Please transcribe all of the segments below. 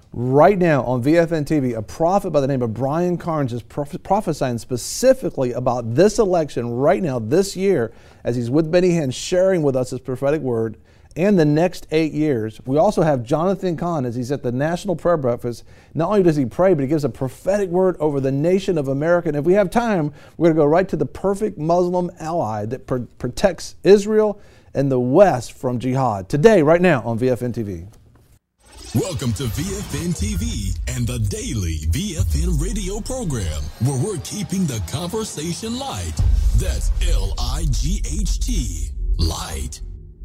Right now on VFN TV, a prophet by the name of Brian Carnes is prophesying specifically about this election right now, this year, as he's with Benny Hinn sharing with us his prophetic word and the next 8 years. We also have Jonathan Cahn as he's at the National Prayer Breakfast. Not only does he pray, but he gives a prophetic word over the nation of America. And if we have time, we're going to go right to the perfect Muslim ally that protects Israel and the West from jihad. Today, right now on VFN TV. Welcome to VFN TV and the daily VFN radio program, where we're keeping the conversation light. That's L-I-G-H-T, light.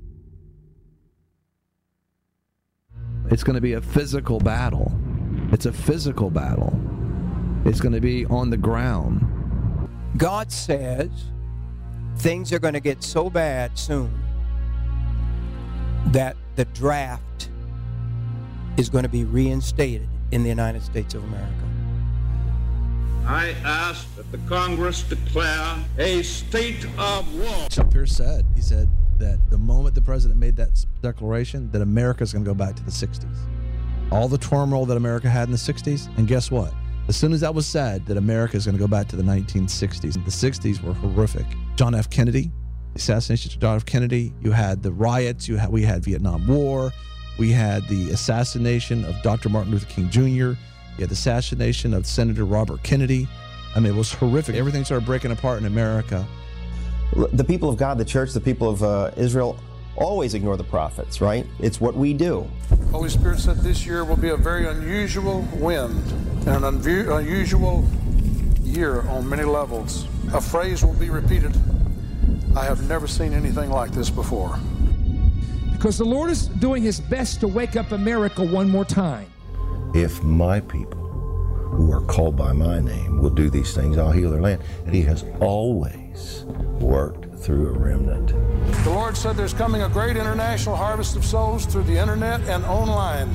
It's going to be a physical battle. It's a physical battle. It's going to be on the ground. God says things are going to get so bad soon that the draft is going to be reinstated in the United States of America. I ask that the Congress declare a state of war. Chuck Pierce said, he said that the moment the president made that declaration, that America's going to go back to the 60s. All the turmoil that America had in the 60s, and guess what? As soon as that was said, that America is going to go back to the 1960s. The 60s were horrific. John F. Kennedy, the assassination of John F. Kennedy, you had the riots, we had Vietnam War, we had the assassination of Dr. Martin Luther King Jr., you had the assassination of Senator Robert Kennedy. I mean, it was horrific. Everything started breaking apart in America. The people of God, the church, the people of Israel always ignore the prophets, right? It's what we do. Holy Spirit said this year will be a very unusual wind and an unusual year on many levels. A phrase will be repeated. I have never seen anything like this before. Because the Lord is doing his best to wake up America one more time. If my people who are called by my name will do these things, I'll heal their land. And he has always worked through a remnant. The Lord said there's coming a great international harvest of souls through the internet and online.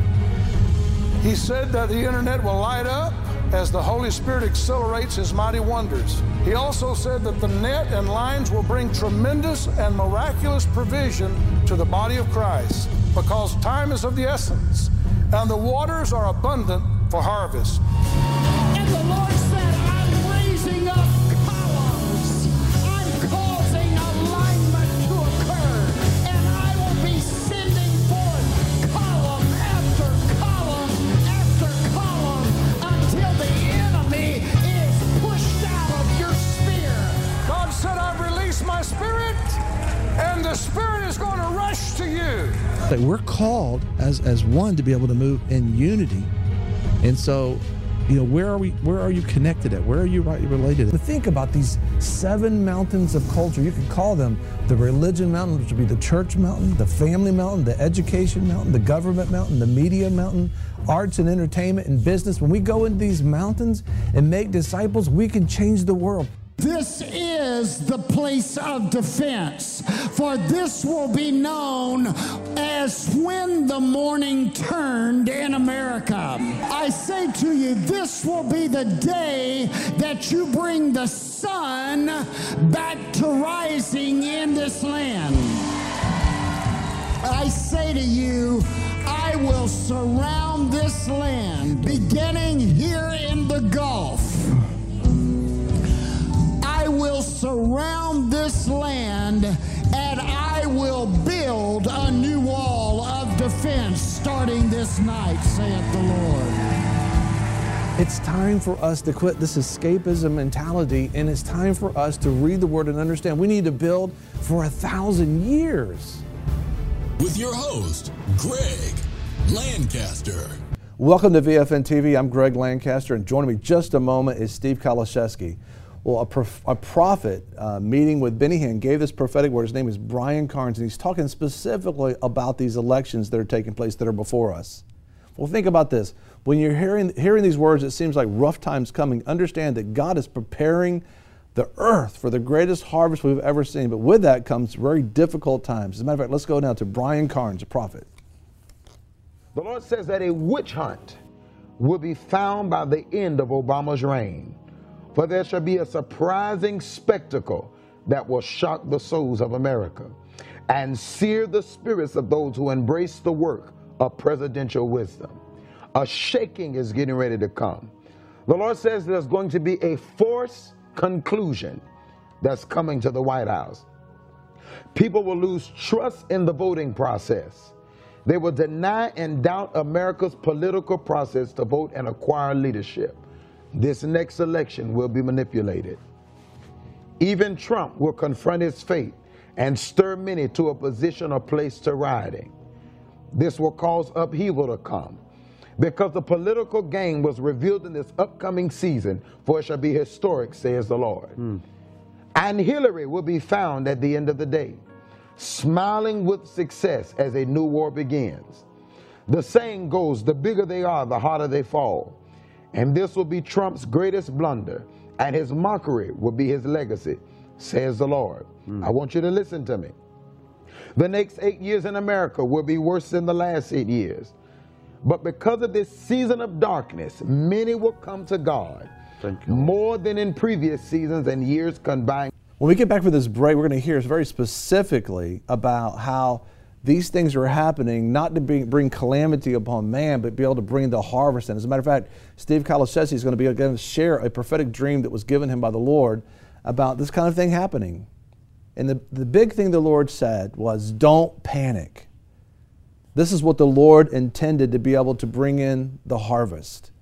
He said that the internet will light up as the Holy Spirit accelerates his mighty wonders. He also said that the net and lines will bring tremendous and miraculous provision to the body of Christ, because time is of the essence and the waters are abundant for harvest. And the Lord said, I'm raising up columns. I'm causing alignment to occur. And I will be sending forth column after column after column until the enemy is pushed out of your sphere. God said, I've released my spirit, and the spirit is going to rush to you. That we're called as one to be able to move in unity. And so, you know, where are you connected at? Where are you related? Think about these 7 mountains of culture. You could call them the religion mountain, which would be the church mountain, the family mountain, the education mountain, the government mountain, the media mountain, arts and entertainment and business. When we go into these mountains and make disciples, we can change the world. This is the place of defense, for this will be known as when the morning turned in America. I say to you, this will be the day that you bring the sun back to rising in this land. I say to you, I will surround this land, beginning here in the Gulf. I will surround this land, and I will build a new wall of defense starting this night, saith the Lord. It's time for us to quit this escapism mentality, and it's time for us to read the Word and understand we need to build for 1,000 years. With your host, Greg Lancaster. Welcome to VFN TV. I'm Greg Lancaster, and joining me just a moment is Steve Kaliszewski. Well, a prophet meeting with Benny Hinn gave this prophetic word. His name is Brian Carnes, and he's talking specifically about these elections that are taking place that are before us. Well, think about this. When you're hearing these words, it seems like rough times coming. Understand that God is preparing the earth for the greatest harvest we've ever seen. But with that comes very difficult times. As a matter of fact, let's go now to Brian Carnes, a prophet. The Lord says that a witch hunt will be found by the end of Obama's reign. For there shall be a surprising spectacle that will shock the souls of America and sear the spirits of those who embrace the work of presidential wisdom. A shaking is getting ready to come. The Lord says there's going to be a forced conclusion that's coming to the White House. People will lose trust in the voting process. They will deny and doubt America's political process to vote and acquire leadership. This next election will be manipulated. Even Trump will confront his fate and stir many to a position or place to rioting. This will cause upheaval to come, because the political game was revealed in this upcoming season, for it shall be historic, says the Lord. And Hillary will be found at the end of the day, smiling with success as a new war begins. The saying goes, the bigger they are, the harder they fall. And this will be Trump's greatest blunder, and his mockery will be his legacy, says the Lord. I want you to listen to me. The next 8 years in America will be worse than the last 8 years. But because of this season of darkness, many will come to God, more than in previous seasons and years combined. When we get back from this break, we're going to hear very specifically about how these things are happening, not to bring calamity upon man, but be able to bring the harvest in. As a matter of fact, Steve Kalaschewski is going to be able to share a prophetic dream that was given him by the Lord about this kind of thing happening. And the big thing the Lord said was, don't panic. This is what the Lord intended to be able to bring in the harvest.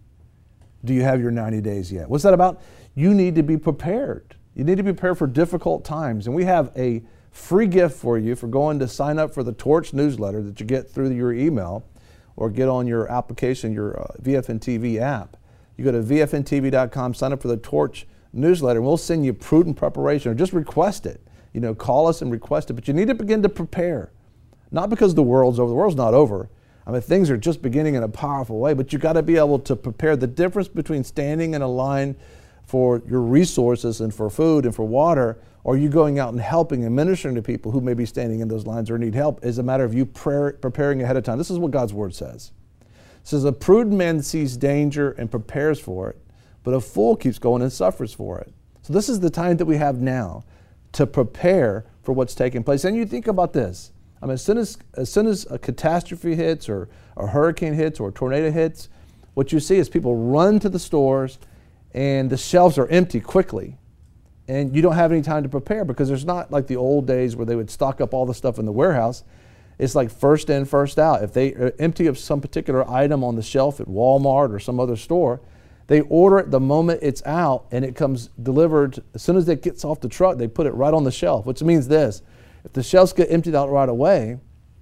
Do you have your 90 days yet? What's that about? You need to be prepared. You need to be prepared for difficult times. And we have a free gift for you for going to sign up for the Torch newsletter that you get through your email or get on your application, your VFN TV app. You go to VFNTV.com, sign up for the Torch newsletter, and we'll send you prudent preparation, or just request it. You know, call us and request it. But you need to begin to prepare. Not because the world's over. The world's not over. I mean, things are just beginning in a powerful way, but you got to be able to prepare. The difference between standing in a line for your resources and for food and for water, or you going out and helping and ministering to people who may be standing in those lines or need help, is a matter of you preparing ahead of time. This is what God's word says. It says, a prudent man sees danger and prepares for it, but a fool keeps going and suffers for it. So this is the time that we have now to prepare for what's taking place. And you think about this. I mean, as soon as a catastrophe hits, or a hurricane hits, or a tornado hits, what you see is people run to the stores and the shelves are empty quickly. And you don't have any time to prepare, because there's not like the old days where they would stock up all the stuff in the warehouse. It's like first in, first out. If they are empty of some particular item on the shelf at Walmart or some other store, they order it the moment it's out, and it comes delivered. As soon as it gets off the truck, they put it right on the shelf, which means this: if the shelves get emptied out right away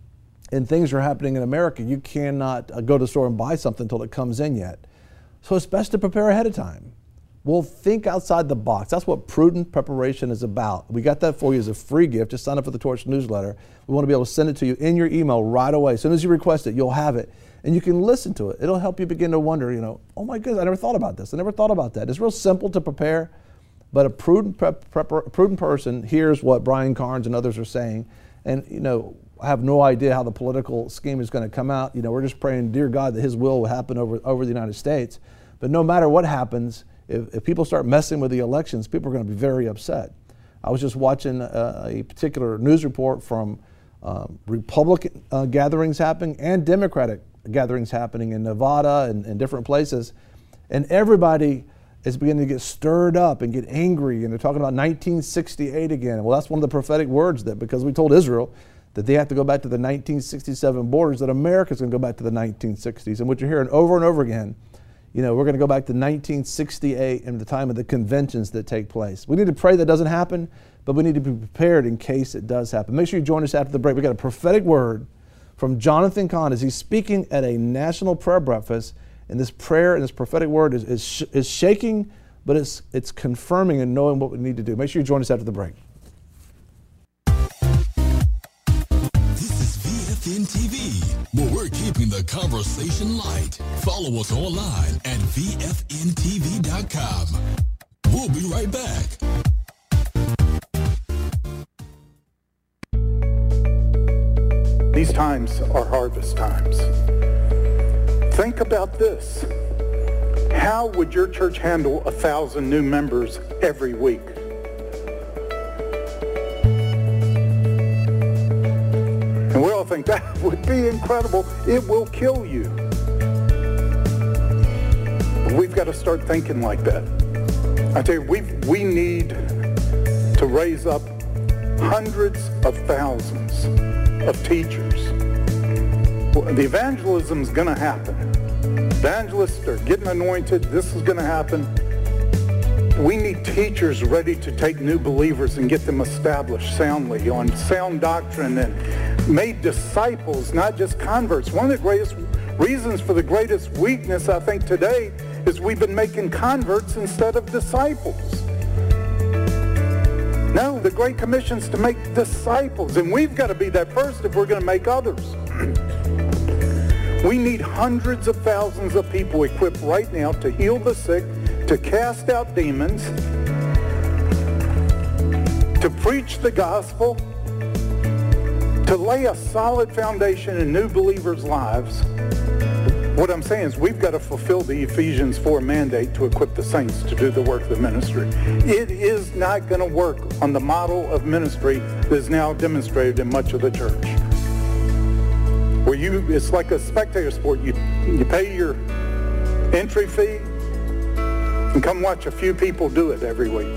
and things are happening in America, you cannot go to the store and buy something until it comes in yet. So it's best to prepare ahead of time. We'll think outside the box. That's what prudent preparation is about. We got that for you as a free gift. Just sign up for the Torch newsletter. We want to be able to send it to you in your email right away. As soon as you request it, you'll have it. And you can listen to it. It'll help you begin to wonder, oh my goodness, I never thought about this. I never thought about that. It's real simple to prepare. But a prudent person hears what Brian Carnes and others are saying, and I have no idea how the political scheme is going to come out. We're just praying, dear God, that His will happen over the United States. But no matter what happens, if people start messing with the elections, people are going to be very upset. I was just watching a particular news report from Republican gatherings happening and Democratic gatherings happening in Nevada and different places, and everybody is beginning to get stirred up and get angry, and they're talking about 1968 again. Well, that's one of the prophetic words, that because we told Israel that they have to go back to the 1967 borders, that America's going to go back to the 1960s. And what you're hearing over and over again, we're going to go back to 1968 and the time of the conventions that take place. We need to pray that doesn't happen, but we need to be prepared in case it does happen. Make sure you join us after the break. We got a prophetic word from Jonathan Cahn as he's speaking at a national prayer breakfast. And this prayer and this prophetic word is shaking, but it's confirming and knowing what we need to do. Make sure you join us after the break. This is VFN TV, where we're keeping the conversation light. Follow us online at VFNTV.com. We'll be right back. These times are harvest times. Think about this. How would your church handle 1,000 new members every week? And we all think that would be incredible. It will kill you. to start thinking like that. I tell you, we need to raise up hundreds of thousands of teachers. The evangelism is going to happen. Evangelists are getting anointed. This is going to happen. We need teachers ready to take new believers and get them established soundly on sound doctrine and made disciples, not just converts. One of the greatest reasons for the greatest weakness, I think, today is we've been making converts instead of disciples. No, the Great Commission is to make disciples, and we've got to be that first if we're going to make others. We need hundreds of thousands of people equipped right now to heal the sick, to cast out demons, to preach the gospel, to lay a solid foundation in new believers' lives. What I'm saying is we've got to fulfill the Ephesians 4 mandate to equip the saints to do the work of the ministry. It is not going to work on the model of ministry that is now demonstrated in much of the church. Where it's like a spectator sport. You pay your entry fee and come watch a few people do it every week.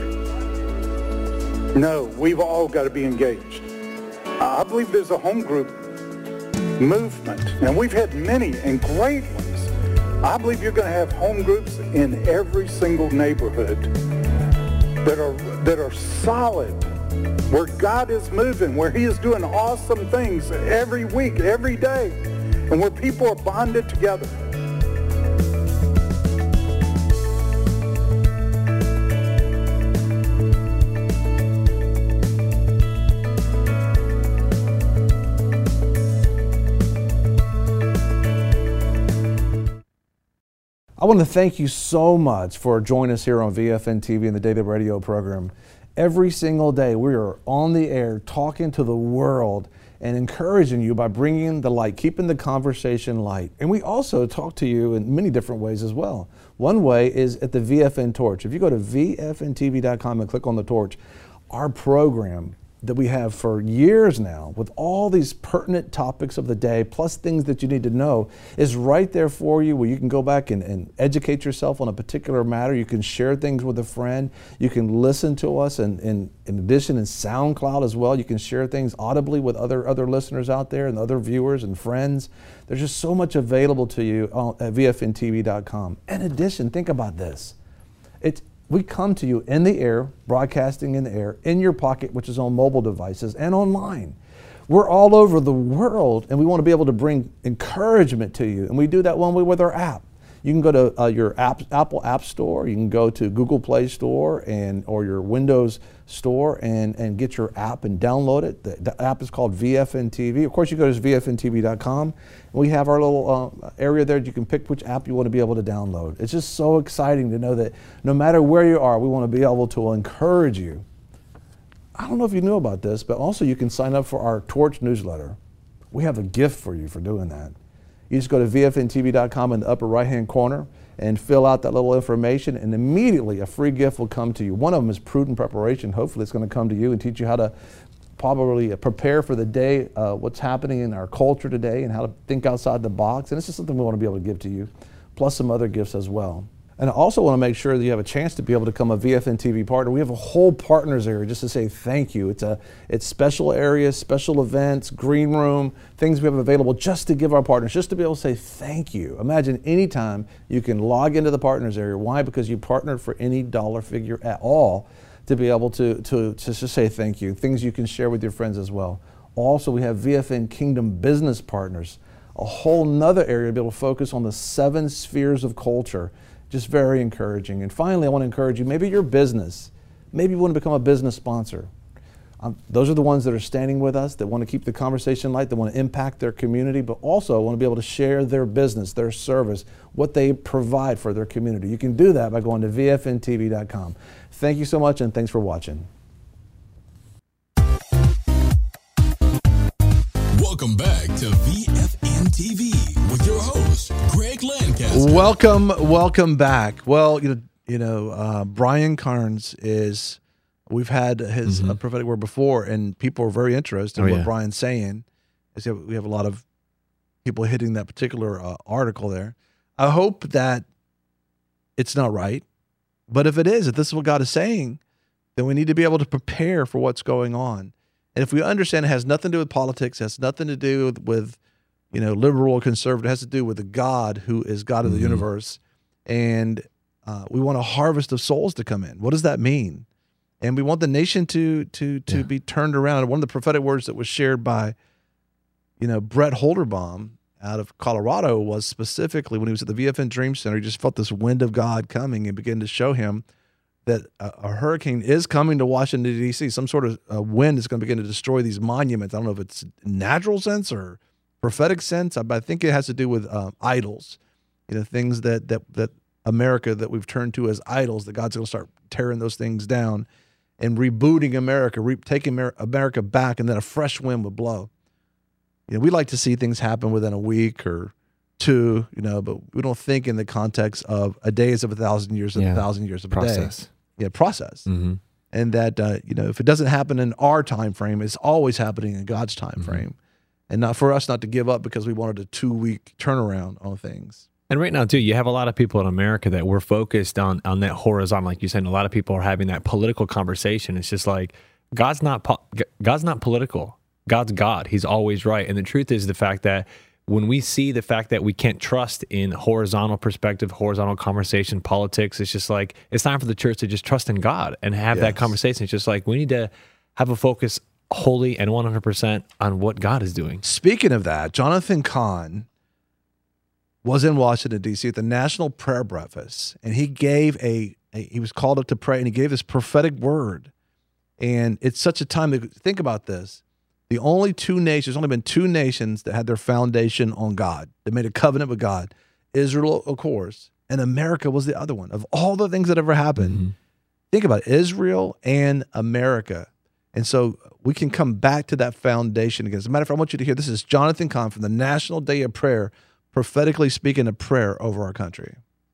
No, we've all got to be engaged. I believe there's a home group movement, and we've had many and great ones. I believe you're going to have home groups in every single neighborhood that are solid, where God is moving, where he is doing awesome things every week, every day, and where people are bonded together. I want to thank you so much for joining us here on VFN TV and the Daily Radio program. Every single day we are on the air talking to the world and encouraging you by bringing the light, keeping the conversation light. And we also talk to you in many different ways as well. One way is at the VFN Torch. If you go to VFNTV.com and click on the torch, our program that we have for years now with all these pertinent topics of the day plus things that you need to know is right there for you, where you can go back and educate yourself on a particular matter. You can share things with a friend. You can listen to us, and in addition in SoundCloud as well. You can share things audibly with other listeners out there and other viewers and friends. There's just so much available to you at VFNTV.com. In addition, think about this. We come to you in the air, broadcasting in the air, in your pocket, which is on mobile devices, and online. We're all over the world, and we want to be able to bring encouragement to you. And we do that one way with our app. You can go to your Apple App Store. You can go to Google Play Store or your Windows Store and get your app and download it. The app is called VFN TV. Of course, you go to VFNTV.com. And we have our little area there. You can pick which app you want to be able to download. It's just so exciting to know that no matter where you are, we want to be able to encourage you. I don't know if you knew about this, but also you can sign up for our Torch newsletter. We have a gift for you for doing that. You just go to VFNTV.com in the upper right-hand corner and fill out that little information, and immediately a free gift will come to you. One of them is Prudent Preparation. Hopefully it's going to come to you and teach you how to probably prepare for the day, what's happening in our culture today, and how to think outside the box. And it's just something we want to be able to give to you, plus some other gifts as well. And I also want to make sure that you have a chance to be able to become a VFN TV partner. We have a whole partners area just to say thank you. It's special areas, special events, green room, things we have available just to give our partners, just to be able to say thank you. Imagine anytime you can log into the partners area. Why? Because you partnered for any dollar figure at all to be able to just say thank you. Things you can share with your friends as well. Also, we have VFN Kingdom Business Partners, a whole nother area to be able to focus on the 7 spheres of culture. Just very encouraging. And finally, I want to encourage you, maybe your business, maybe you want to become a business sponsor. Those are the ones that are standing with us, that want to keep the conversation light, that want to impact their community, but also want to be able to share their business, their service, what they provide for their community. You can do that by going to VFNTV.com. Thank you so much, and thanks for watching. Welcome back to VFN TV with your host, Greg Lancaster. Welcome back. Well, Brian Carnes we've had his prophetic word before, and people are very interested in what Brian's saying. We have a lot of people hitting that particular article there. I hope that it's not right. But if it is, if this is what God is saying, then we need to be able to prepare for what's going on. And if we understand it has nothing to do with politics, it has nothing to do with liberal or conservative, it has to do with the God who is God of the universe. And we want a harvest of souls to come in. What does that mean? And we want the nation to be turned around. One of the prophetic words that was shared by, Brett Holderbaum out of Colorado was specifically when he was at the VFN Dream Center, he just felt this wind of God coming and began to show him that a hurricane is coming to Washington, D.C. Some sort of wind is going to begin to destroy these monuments. I don't know if it's natural sense or prophetic sense, but I think it has to do with idols, things that America that we've turned to as idols, that God's going to start tearing those things down and rebooting America, taking America back, and then a fresh wind would blow. We like to see things happen within a week or two, but we don't think in the context of a day is of 1,000 years and 1,000 years of a day. Process. Mm-hmm. And that, if it doesn't happen in our time frame, it's always happening in God's time frame. And not for us not to give up because we wanted a 2-week turnaround on things. And right now, too, you have a lot of people in America that we're focused on that horizontal, like you said. A lot of people are having that political conversation. It's just like God's not political. God's God. He's always right. And the truth is the fact that when we see the fact that we can't trust in horizontal perspective, horizontal conversation, politics, it's just like it's time for the church to just trust in God and have that conversation. It's just like we need to have a focus wholly and 100% on what God is doing. Speaking of that, Jonathan Cahn was in Washington, D.C. at the National Prayer Breakfast, and he gave he was called up to pray, and he gave this prophetic word. And it's such a time to think about this. There's only been two nations that had their foundation on God, that made a covenant with God. Israel, of course, and America was the other one. Of all the things that ever happened, think about it, Israel and America. And so we can come back to that foundation again. As a matter of fact, I want you to hear, this is Jonathan Cahn from the National Day of Prayer, prophetically speaking a prayer over our country.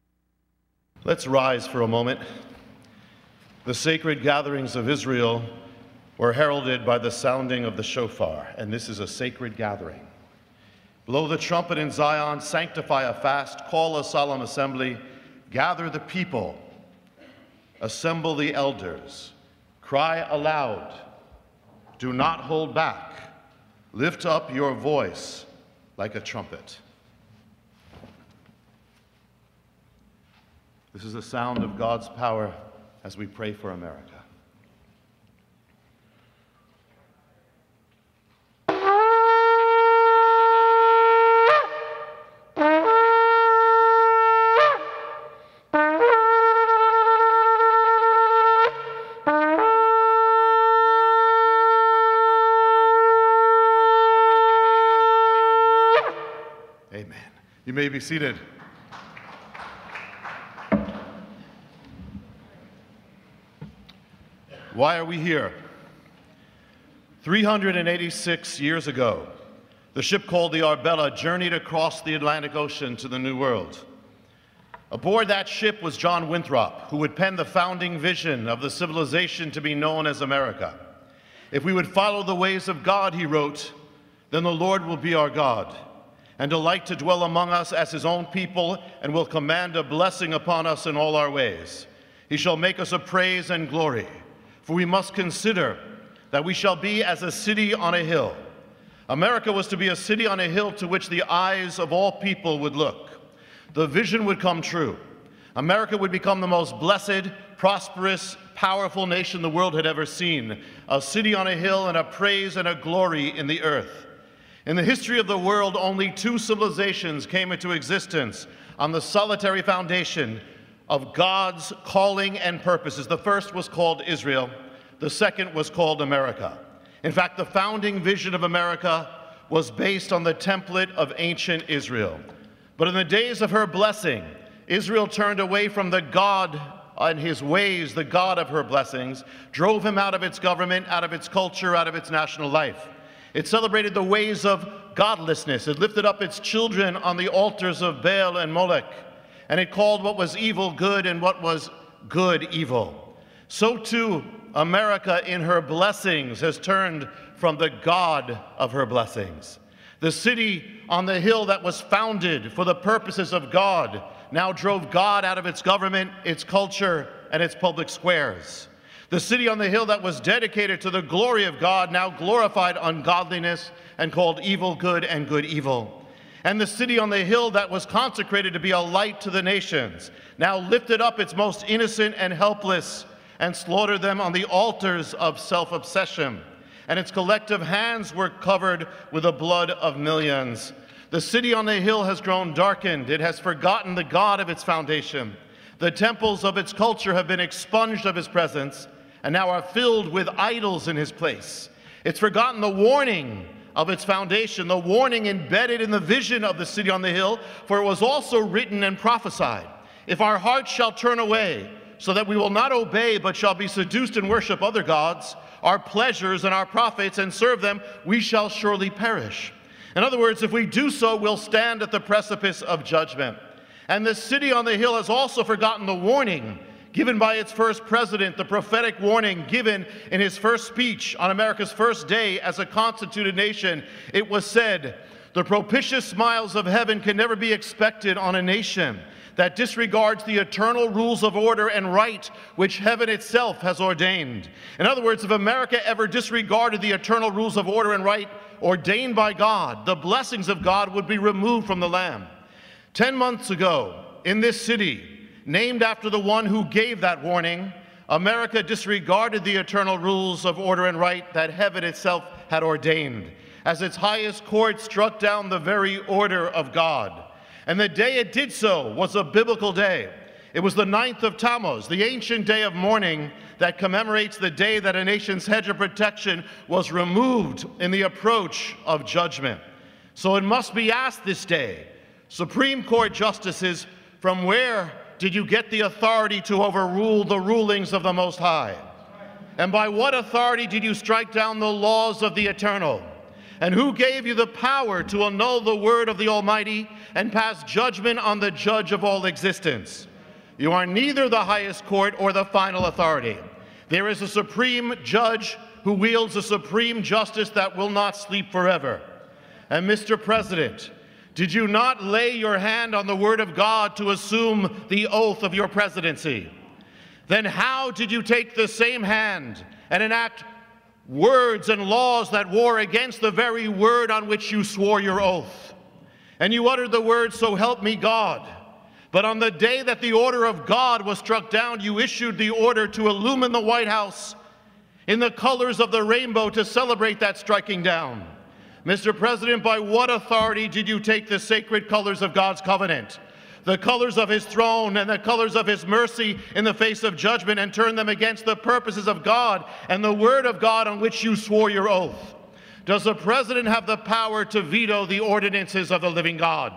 Let's rise for a moment. The sacred gatherings of Israel were heralded by the sounding of the shofar, and this is a sacred gathering. Blow the trumpet in Zion, sanctify a fast, call a solemn assembly, gather the people, assemble the elders, cry aloud, do not hold back, lift up your voice like a trumpet. This is the sound of God's power as we pray for America. Amen. You may be seated. Why are we here? 386 years ago, the ship called the Arbella journeyed across the Atlantic Ocean to the New World. Aboard that ship was John Winthrop, who would pen the founding vision of the civilization to be known as America. If we would follow the ways of God, he wrote, then the Lord will be our God, and delight to dwell among us as his own people, and will command a blessing upon us in all our ways. He shall make us a praise and glory. For we must consider that we shall be as a city on a hill. America was to be a city on a hill to which the eyes of all people would look. The vision would come true. America would become the most blessed, prosperous, powerful nation the world had ever seen. A city on a hill and a praise and a glory in the earth. In the history of the world, only two civilizations came into existence on the solitary foundation of God's calling and purposes. The first was called Israel. The second was called America. In fact, the founding vision of America was based on the template of ancient Israel. But in the days of her blessing, Israel turned away from the God and his ways, the God of her blessings, drove him out of its government, out of its culture, out of its national life. It celebrated the ways of godlessness. It lifted up its children on the altars of Baal and Molech. And it called what was evil good and what was good evil. So too, America in her blessings has turned from the God of her blessings. The city on the hill that was founded for the purposes of God now drove God out of its government, its culture, and its public squares. The city on the hill that was dedicated to the glory of God now glorified ungodliness and called evil good and good evil. And the city on the hill that was consecrated to be a light to the nations now lifted up its most innocent and helpless and slaughtered them on the altars of self-obsession. And its collective hands were covered with the blood of millions. The city on the hill has grown darkened. It has forgotten the God of its foundation. The temples of its culture have been expunged of his presence and now are filled with idols in his place. It's forgotten the warning of its foundation, the warning embedded in the vision of the city on the hill, for it was also written and prophesied. If our hearts shall turn away, so that we will not obey, but shall be seduced and worship other gods, our pleasures and our profits, and serve them, we shall surely perish. In other words, if we do so, we'll stand at the precipice of judgment. And the city on the hill has also forgotten the warning given by its first president, the prophetic warning given in his first speech on America's first day as a constituted nation. It was said, "The propitious smiles of heaven can never be expected on a nation that disregards the eternal rules of order and right which heaven itself has ordained." In other words, if America ever disregarded the eternal rules of order and right ordained by God, the blessings of God would be removed from the land. 10 months ago, in this city, named after the one who gave that warning, America disregarded the eternal rules of order and right that heaven itself had ordained, as its highest court struck down the very order of God. And the day it did so was a biblical day. It was the 9th of Tammuz, the ancient day of mourning that commemorates the day that a nation's hedge of protection was removed in the approach of judgment. So it must be asked this day, Supreme Court justices, from where did you get the authority to overrule the rulings of the Most High? And by what authority did you strike down the laws of the Eternal? And who gave you the power to annul the word of the Almighty and pass judgment on the judge of all existence? You are neither the highest court or the final authority. There is a supreme judge who wields a supreme justice that will not sleep forever. And Mr. President, did you not lay your hand on the word of God to assume the oath of your presidency? Then how did you take the same hand and enact words and laws that war against the very word on which you swore your oath? And you uttered the words, "So help me God." But on the day that the order of God was struck down, you issued the order to illumine the White House in the colors of the rainbow to celebrate that striking down. Mr. President, by what authority did you take the sacred colors of God's covenant, the colors of his throne and the colors of his mercy in the face of judgment, and turn them against the purposes of God and the word of God on which you swore your oath? Does the president have the power to veto the ordinances of the living God?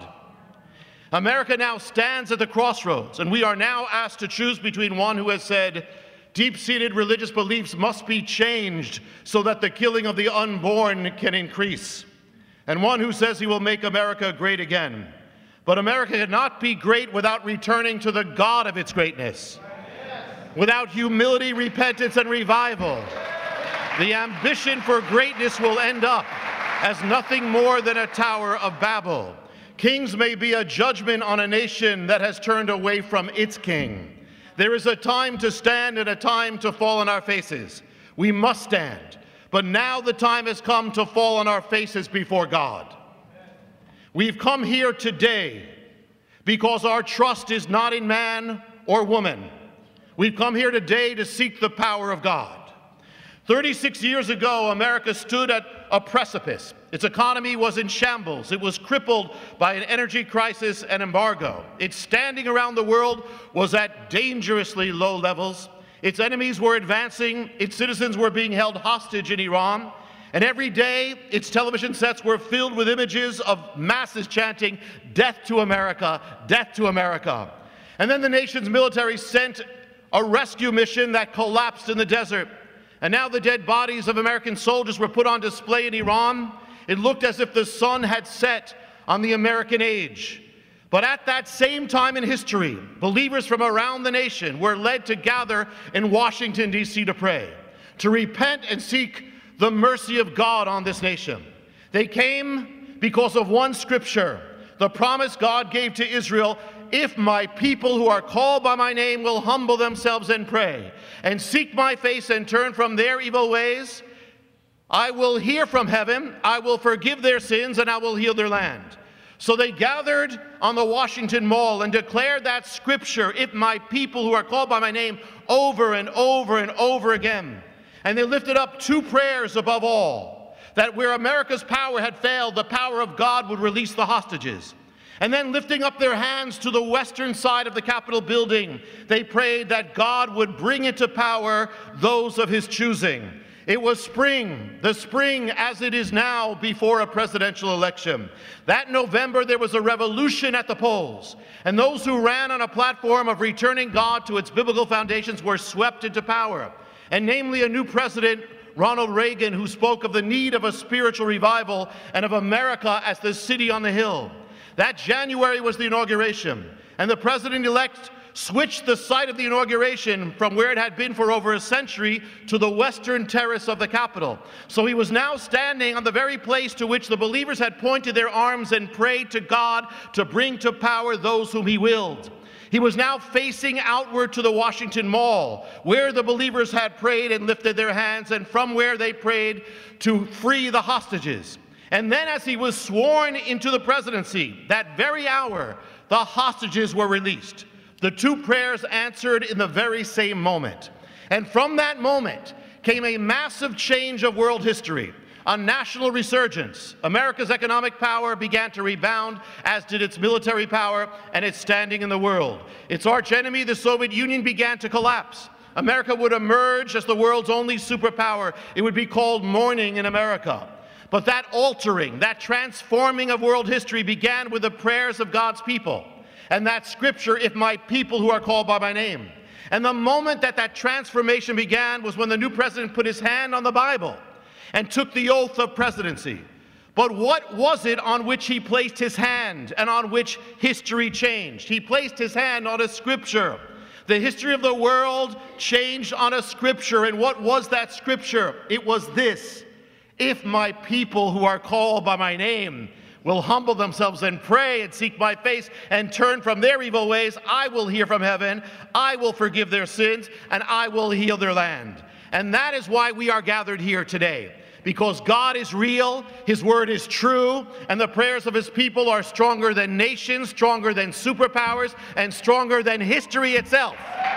America now stands at the crossroads, and we are now asked to choose between one who has said, deep-seated religious beliefs must be changed so that the killing of the unborn can increase, and one who says he will make America great again. But America cannot be great without returning to the God of its greatness. Without humility, repentance, and revival, the ambition for greatness will end up as nothing more than a Tower of Babel. Kings may be a judgment on a nation that has turned away from its king. There is a time to stand and a time to fall on our faces. We must stand. But now the time has come to fall on our faces before God. We've come here today because our trust is not in man or woman. We've come here today to seek the power of God. 36 years ago, America stood at a precipice. Its economy was in shambles. It was crippled by an energy crisis and embargo. Its standing around the world was at dangerously low levels. Its enemies were advancing. Its citizens were being held hostage in Iran. And every day, its television sets were filled with images of masses chanting, "Death to America, death to America." And then the nation's military sent a rescue mission that collapsed in the desert. And now the dead bodies of American soldiers were put on display in Iran. It looked as if the sun had set on the American age. But at that same time in history, believers from around the nation were led to gather in Washington, D.C. to pray, to repent and seek the mercy of God on this nation. They came because of one scripture, the promise God gave to Israel if my people who are called by my name will humble themselves and pray and seek my face and turn from their evil ways, I will hear from heaven, I will forgive their sins, and I will heal their land. So they gathered on the Washington Mall and declared that scripture, if my people who are called by my name, over and over and over again. And they lifted up two prayers above all, that where America's power had failed, the power of God would release the hostages. And then lifting up their hands to the western side of the Capitol building, they prayed that God would bring into power those of his choosing. It was spring, the spring as it is now before a presidential election. That November, there was a revolution at the polls, and those who ran on a platform of returning God to its biblical foundations were swept into power, and namely a new president, Ronald Reagan, who spoke of the need of a spiritual revival and of America as the city on the hill. That January was the inauguration, and the president-elect switched the site of the inauguration from where it had been for over a century to the western terrace of the Capitol. So he was now standing on the very place to which the believers had pointed their arms and prayed to God to bring to power those whom he willed. He was now facing outward to the Washington Mall, where the believers had prayed and lifted their hands, and from where they prayed to free the hostages. And then as he was sworn into the presidency, that very hour, the hostages were released. The two prayers answered in the very same moment. And from that moment came a massive change of world history, a national resurgence. America's economic power began to rebound, as did its military power and its standing in the world. Its archenemy, the Soviet Union, began to collapse. America would emerge as the world's only superpower. It would be called morning in America. But that altering, that transforming of world history began with the prayers of God's people. And that scripture, if my people who are called by my name. And the moment that that transformation began was when the new president put his hand on the Bible and took the oath of presidency. But what was it on which he placed his hand and on which history changed? He placed his hand on a scripture. The history of the world changed on a scripture. And what was that scripture? It was this: if my people who are called by my name will humble themselves and pray and seek my face and turn from their evil ways, I will hear from heaven, I will forgive their sins, and I will heal their land. And that is why we are gathered here today, because God is real, his word is true, and the prayers of his people are stronger than nations, stronger than superpowers, and stronger than history itself.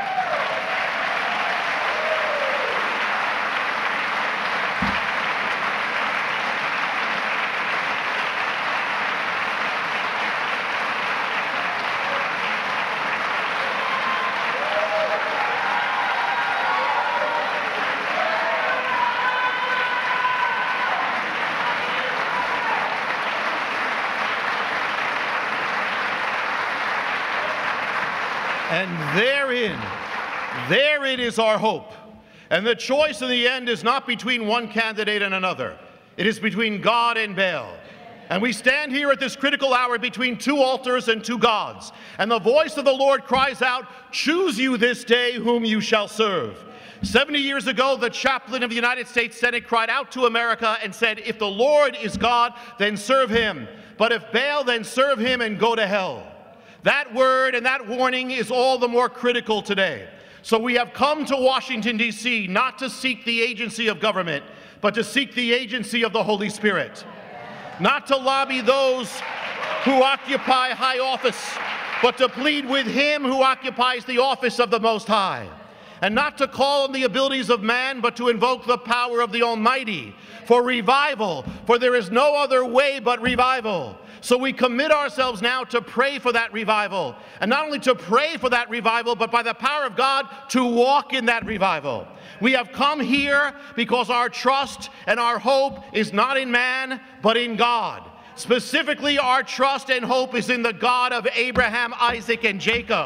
And therein is our hope. And the choice in the end is not between one candidate and another. It is between God and Baal. And we stand here at this critical hour between two altars and two gods. And the voice of the Lord cries out, "Choose you this day whom you shall serve." 70 years ago, the chaplain of the United States Senate cried out to America and said, "If the Lord is God, then serve him. But if Baal, then serve him and go to hell." That word and that warning is all the more critical today. So we have come to Washington, D.C., not to seek the agency of government, but to seek the agency of the Holy Spirit. Not to lobby those who occupy high office, but to plead with him who occupies the office of the Most High. And not to call on the abilities of man, but to invoke the power of the Almighty for revival, for there is no other way but revival. So we commit ourselves now to pray for that revival. And not only to pray for that revival, but by the power of God to walk in that revival. We have come here because our trust and our hope is not in man, but in God. Specifically, our trust and hope is in the God of Abraham, Isaac, and Jacob.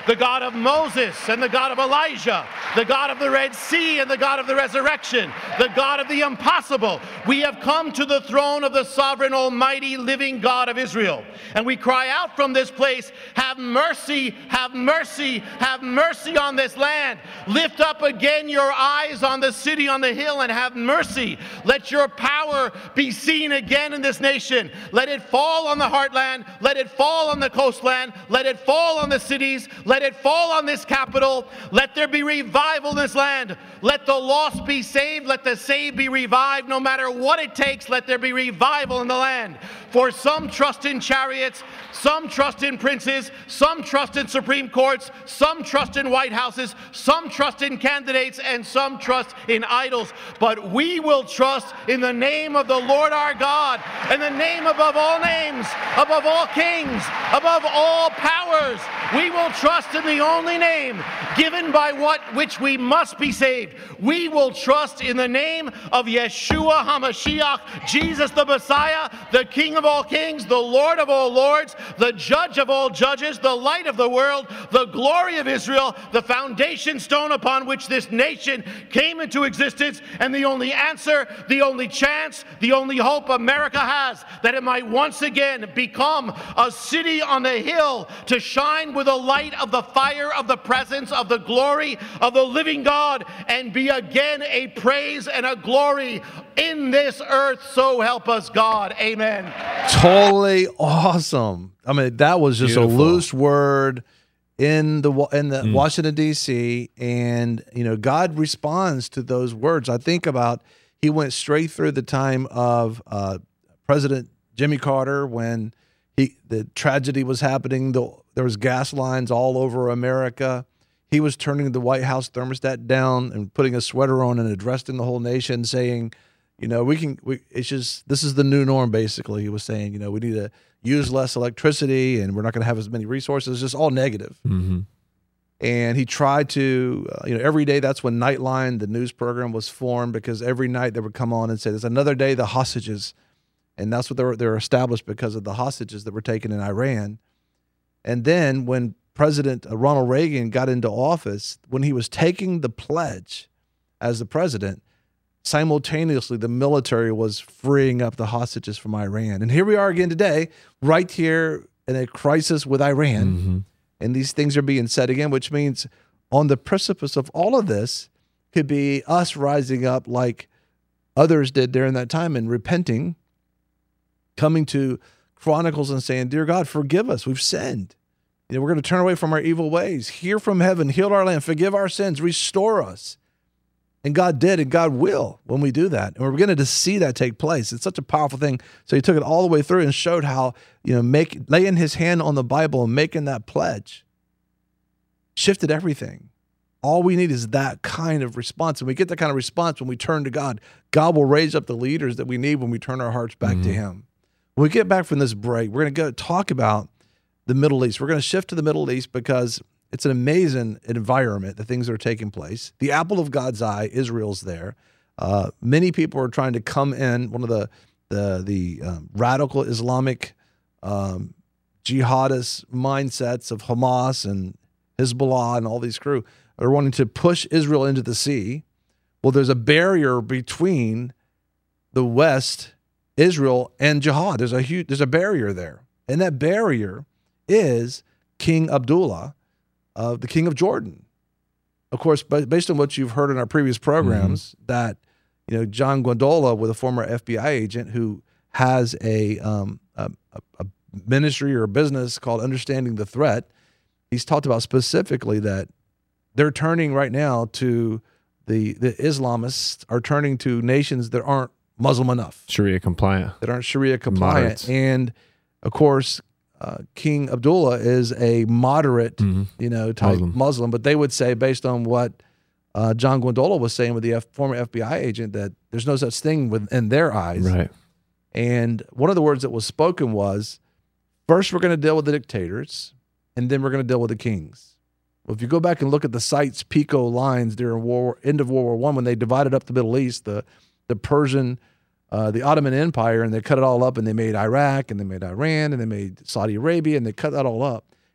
the God of Moses and the God of Elijah, the God of the Red Sea and the God of the resurrection, the God of the impossible. We have come to the throne of the sovereign, almighty, living God of Israel. And we cry out from this place, have mercy, have mercy, have mercy on this land. Lift up again your eyes on the city on the hill and have mercy. Let your power be seen again in this nation. Let it fall on the heartland. Let it fall on the coastland. Let it fall on the cities. Let it fall on this capital. Let there be revival in this land. Let the lost be saved. Let the saved be revived. No matter what it takes, let there be revival in the land. For some trust in chariots, some trust in princes, some trust in Supreme Courts, some trust in White Houses, some trust in candidates, and some trust in idols. But we will trust in the name of the Lord our God, and the name above all names, above all kings, above all powers. We will trust in the only name given by which we must be saved. We will trust in the name of Yeshua HaMashiach, Jesus the Messiah, the King of all kings, the Lord of all lords, the Judge of all judges, the light of the world, the glory of Israel, the foundation stone upon which this nation came into existence, and the only answer, the only chance, the only hope America has, that it might once again become a city on the hill to shine with the light of the fire of the presence of the glory of the living God, and be again a praise and a glory in this earth. So help us God. Amen. Totally awesome. I mean, that was just Beautiful. a loose word in the Washington, D.C., and God responds to those words. I think about, he went straight through the time of President Jimmy Carter when the tragedy was happening. There was gas lines all over America. He was turning the White House thermostat down and putting a sweater on and addressing the whole nation, saying, this is the new norm, basically. He was saying, we need to use less electricity and we're not going to have as many resources, just all negative. Mm-hmm. And he tried to, every day, that's when Nightline, the news program, was formed, because every night they would come on and say, there's another day, the hostages. And that's what they were established because of the hostages that were taken in Iran. And then when President Ronald Reagan got into office, when he was taking the pledge as the president, simultaneously the military was freeing up the hostages from Iran. And here we are again today, right here in a crisis with Iran. Mm-hmm. And these things are being said again, which means on the precipice of all of this could be us rising up like others did during that time and repenting, coming to Chronicles and saying, dear God, forgive us. We've sinned. We're going to turn away from our evil ways. Hear from heaven, heal our land, forgive our sins, restore us. And God did, and God will when we do that. And we're beginning to see that take place. It's such a powerful thing. So he took it all the way through and showed how, laying his hand on the Bible and making that pledge shifted everything. All we need is that kind of response. And we get that kind of response when we turn to God. God will raise up the leaders that we need when we turn our hearts back to him. When we get back from this break, we're going to go talk about the Middle East. We're going to shift to the Middle East because it's an amazing environment, the things that are taking place. The apple of God's eye, Israel's there. Many people are trying to come in. One of the radical Islamic jihadist mindsets of Hamas and Hezbollah and all these crew are wanting to push Israel into the sea. Well, there's a barrier between the West, Israel, and jihad. There's a barrier there, and that barrier is King Abdullah, the king of Jordan. Of course, based on what you've heard in our previous programs, that John Gondola, with a former FBI agent who has a ministry or a business called Understanding the Threat, he's talked about specifically that they're turning right now to the Islamists are turning to nations that aren't Muslim enough, Sharia compliant, that aren't Sharia compliant, Moderates. And of course, King Abdullah is a moderate, type Muslim, but they would say, based on what John Gondola was saying with the former FBI agent, that there's no such thing in their eyes. Right. And one of the words that was spoken was, first we're going to deal with the dictators, and then we're going to deal with the kings. Well, if you go back and look at the Sykes Picot lines during end of World War I, when they divided up the Middle East, the Persian, the Ottoman Empire, and they cut it all up, and they made Iraq, and they made Iran, and they made Saudi Arabia, and they cut that all up.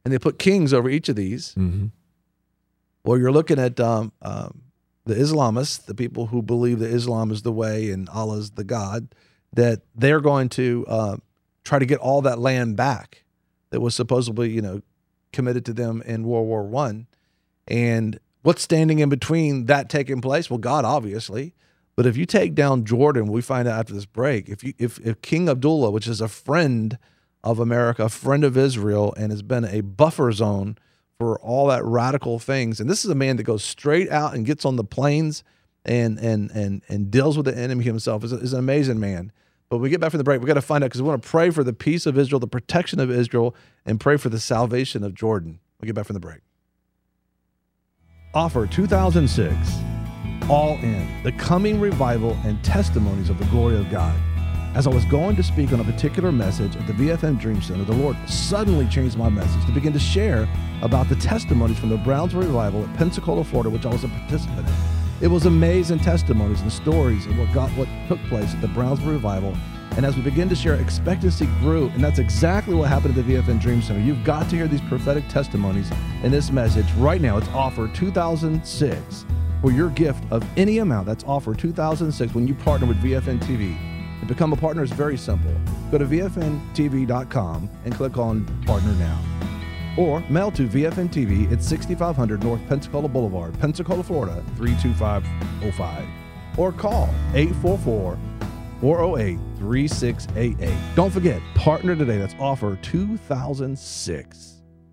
and they put kings over each of these. Mm-hmm. Or you're looking at the Islamists, the people who believe that Islam is the way and Allah is the God, that they're going to try to get all that land back that was supposedly, committed to them in World War I. And what's standing in between that taking place? Well, God, obviously. But if you take down Jordan, we find out after this break, if King Abdullah, which is a friend of America, a friend of Israel, and has been a buffer zone for all that radical things, and this is a man that goes straight out and gets on the plains and deals with the enemy himself, is an amazing man. But when we get back from the break, we got to find out, because we want to pray for the peace of Israel, the protection of Israel, and pray for the salvation of Jordan. We'll get back from the break. Offer 2006. All In, the coming revival and testimonies of the glory of God. As I was going to speak on a particular message at the VFM Dream Center, the Lord suddenly changed my message to begin to share about the testimonies from the Brownsville Revival at Pensacola, Florida, which I was a participant in. It was amazing testimonies and stories of what took place at the Brownsville Revival. And as we begin to share, expectancy grew, and that's exactly what happened at the VFM Dream Center. You've got to hear these prophetic testimonies in this message. Right now, it's offer 2006 for your gift of any amount. That's offer 2006 when you partner with VFN TV. To become a partner is very simple. Go to VFNTV.com and click on Partner Now. Or mail to VFN TV at 6500 North Pensacola Boulevard, Pensacola, Florida, 32505. Or call 844-408-3688. Don't forget, partner today. That's offer 2006.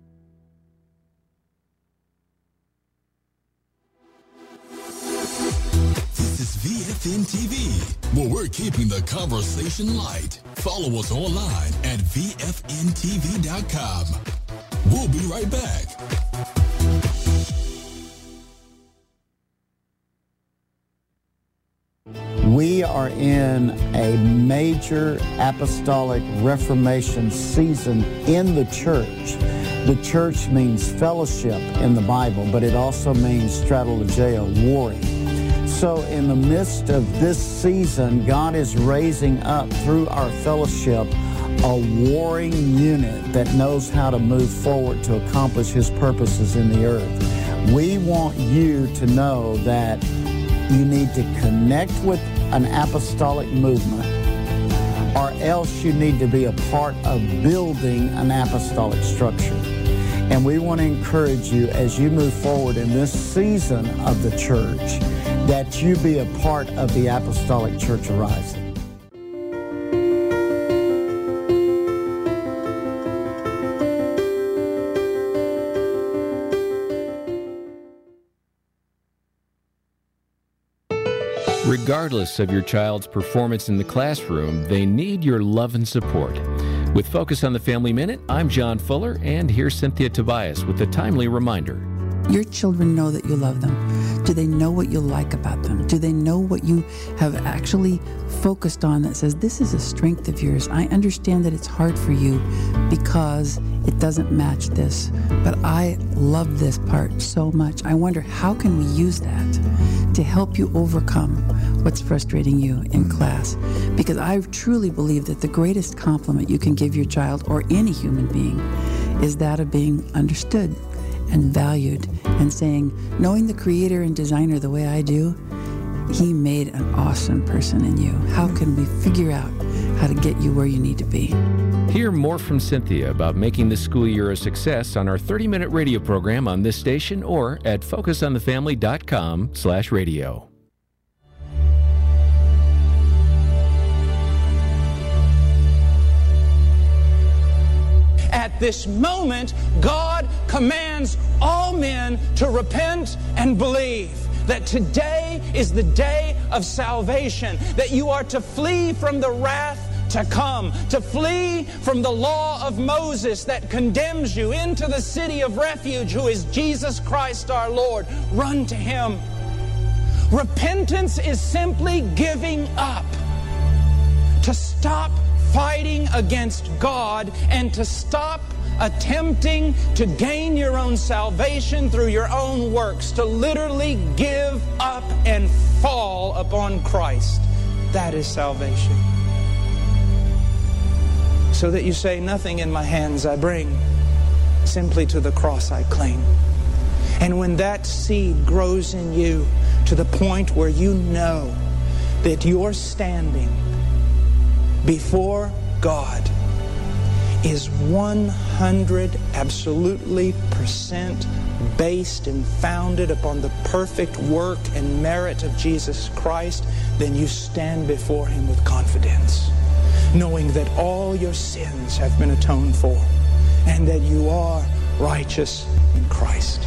This is VFN TV, where we're keeping the conversation light. Follow us online at VFNTV.com. We'll be right back. We are in a major apostolic reformation season in the church. The church means fellowship in the Bible, but it also means strategeo, warring. So in the midst of this season, God is raising up through our fellowship a warring unit that knows how to move forward to accomplish His purposes in the earth. We want you to know that you need to connect with an apostolic movement, or else you need to be a part of building an apostolic structure. And we want to encourage you as you move forward in this season of the church that you be a part of the apostolic church arising. Regardless of your child's performance in the classroom, they need your love and support. With Focus on the Family Minute, I'm John Fuller, and here's Cynthia Tobias with a timely reminder. Your children know that you love them. Do they know what you like about them? Do they know what you have actually focused on that says, this is a strength of yours? I understand that it's hard for you because it doesn't match this, but I love this part so much. I wonder, how can we use that to help you overcome what's frustrating you in class? Because I truly believe that the greatest compliment you can give your child or any human being is that of being understood and valued, and saying, knowing the creator and designer the way I do, He made an awesome person in you. How can we figure out how to get you where you need to be? Hear more from Cynthia about making this school year a success on our 30-minute radio program on this station or at focusonthefamily.com/radio. At this moment, God commands all men to repent and believe that today is the day of salvation, that you are to flee from the wrath to come, to flee from the law of Moses that condemns you into the city of refuge, who is Jesus Christ our Lord. Run to Him. Repentance is simply giving up, to stop fighting against God and to stop attempting to gain your own salvation through your own works, to literally give up and fall upon Christ. That is salvation. So that you say, nothing in my hands I bring, simply to the cross I cling. And when that seed grows in you to the point where you know that you're standing before God is 100 absolutely % based and founded upon the perfect work and merit of Jesus Christ, then you stand before Him with confidence, knowing that all your sins have been atoned for and that you are righteous in Christ.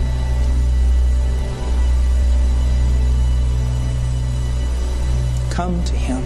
Come to Him.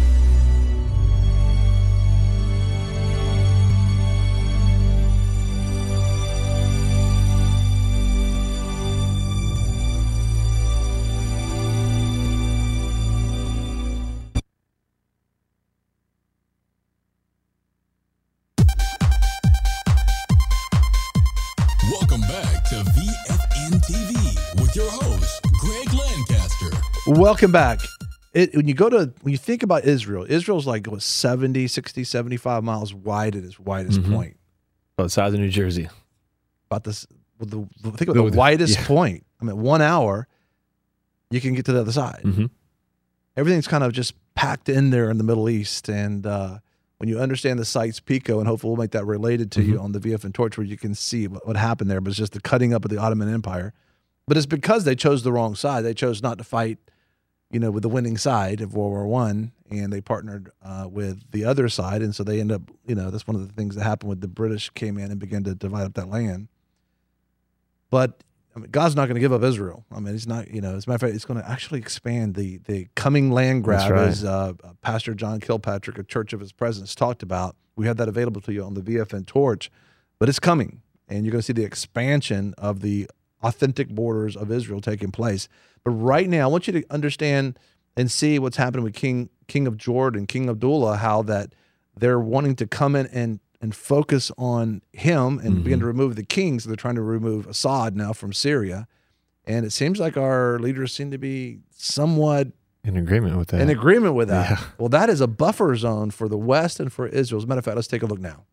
Welcome back to VFN TV with your host, Greg Lancaster. Welcome back. When you think about Israel, Israel's like 70, 60, 75 miles wide at its widest point. About the size of New Jersey. About this, think about the widest point. I mean, 1 hour, you can get to the other side. Everything's kind of just packed in there in the Middle East. And when you understand the sites, Pico, and hopefully we'll make that related to you on the VFN Torch, where you can see what happened there. But it's just the cutting up of the Ottoman Empire. But it's because they chose the wrong side. They chose not to fight, with the winning side of World War I, and they partnered with the other side. And so they end up, that's one of the things that happened when the British came in and began to divide up that land. But God's not going to give up Israel. He's not, as a matter of fact, it's going to actually expand the coming land grab, as Pastor John Kilpatrick, a Church of His Presence, talked about. We have that available to you on the VFN Torch, but it's coming, and you're going to see the expansion of the authentic borders of Israel taking place. But right now, I want you to understand and see what's happening with King of Jordan, King Abdullah, how that they're wanting to come in and focus on him and begin to remove the kings. So they're trying to remove Assad now from Syria. And it seems like our leaders seem to be somewhat in agreement with that. Yeah. Well, that is a buffer zone for the West and for Israel. As a matter of fact, let's take a look now.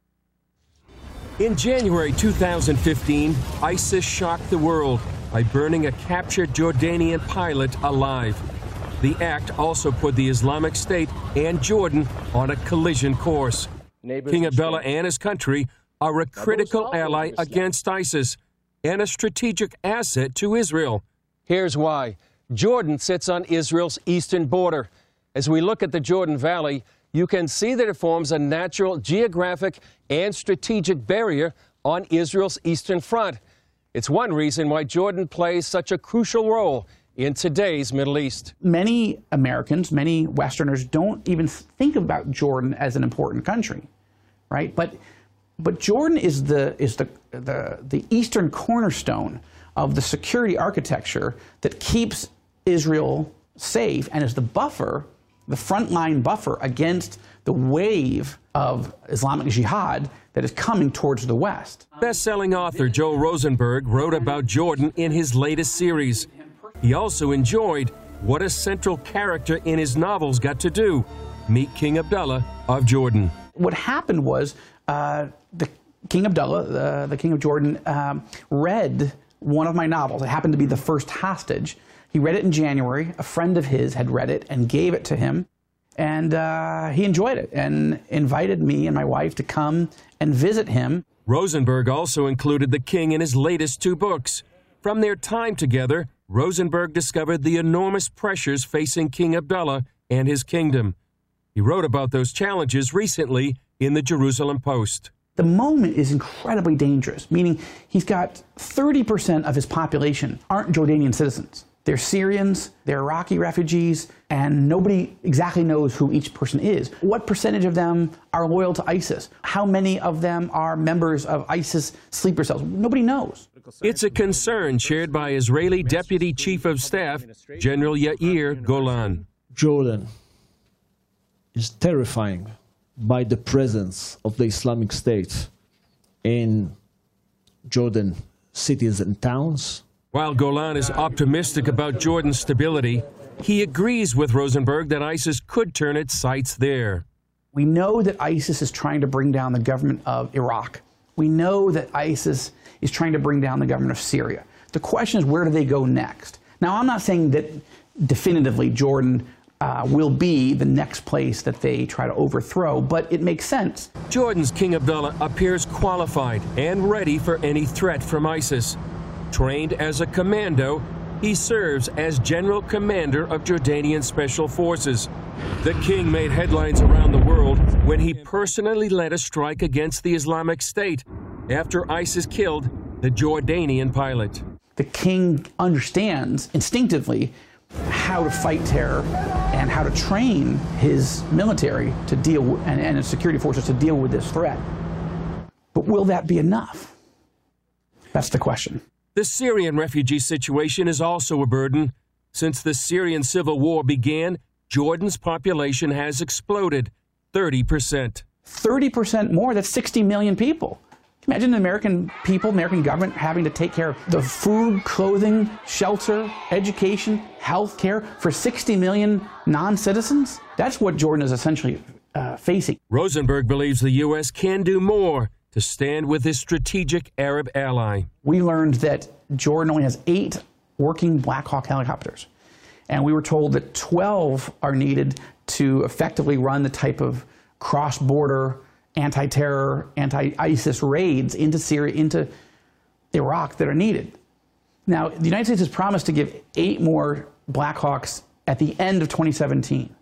In January 2015, ISIS shocked the world by burning a captured Jordanian pilot alive. The act also put the Islamic State and Jordan on a collision course. King Abdullah and his country are a critical ally against ISIS and a strategic asset to Israel. Here's why. Jordan sits on Israel's eastern border. As we look at the Jordan Valley, you can see that it forms a natural geographic and strategic barrier on Israel's eastern front. It's one reason why Jordan plays such a crucial role in today's Middle East. Many Americans, many Westerners don't even think about Jordan as an important country, right? But Jordan is the eastern cornerstone of the security architecture that keeps Israel safe and is the buffer, the frontline buffer against the wave of Islamic jihad that is coming towards the West. Best-selling author Joel Rosenberg wrote about Jordan in his latest series. He also enjoyed what a central character in his novels got to do, meet King Abdullah of Jordan. What happened was the King Abdullah, the King of Jordan, read one of my novels. It happened to be The First Hostage. He read it in January. A friend of his had read it and gave it to him. And he enjoyed it and invited me and my wife to come and visit him. Rosenberg also included the king in his latest 2 books. From their time together, Rosenberg discovered the enormous pressures facing King Abdullah and his kingdom. He wrote about those challenges recently in the Jerusalem Post. The moment is incredibly dangerous, meaning he's got 30% of his population aren't Jordanian citizens. They're Syrians, they're Iraqi refugees, and nobody exactly knows who each person is. What percentage of them are loyal to ISIS? How many of them are members of ISIS sleeper cells? Nobody knows. It's a concern shared by Israeli Deputy Chief of Staff, General Yair Golan. Jordan is terrifying by the presence of the Islamic State in Jordan cities and towns. While Golan is optimistic about Jordan's stability, he agrees with Rosenberg that ISIS could turn its sights there. We know that ISIS is trying to bring down the government of Iraq We know that ISIS is trying to bring down the government of Syria. The question is, where do they go next? Now, I'm not saying that definitively Jordan will be the next place that they try to overthrow, but it makes sense. Jordan's King Abdullah appears qualified and ready for any threat from ISIS. Trained as a commando, he serves as General Commander of Jordanian Special Forces. The king made headlines around the world when he personally led a strike against the Islamic State after ISIS killed the Jordanian pilot. The king understands instinctively how to fight terror and how to train his military to deal and his security forces to deal with this threat. But will that be enough? That's the question. The Syrian refugee situation is also a burden. Since the Syrian civil war began, Jordan's population has exploded 30%. 30% more, that's 60 million people. Imagine the American people, American government having to take care of the food, clothing, shelter, education, health care for 60 million non-citizens. That's what Jordan is essentially facing. Rosenberg believes the U.S. can do more to stand with his strategic Arab ally. We learned that Jordan only has 8 working Black Hawk helicopters. And we were told that 12 are needed to effectively run the type of cross-border anti-terror, anti-ISIS raids into Syria, into Iraq that are needed. Now, the United States has promised to give 8 more Black Hawks at the end of 2017.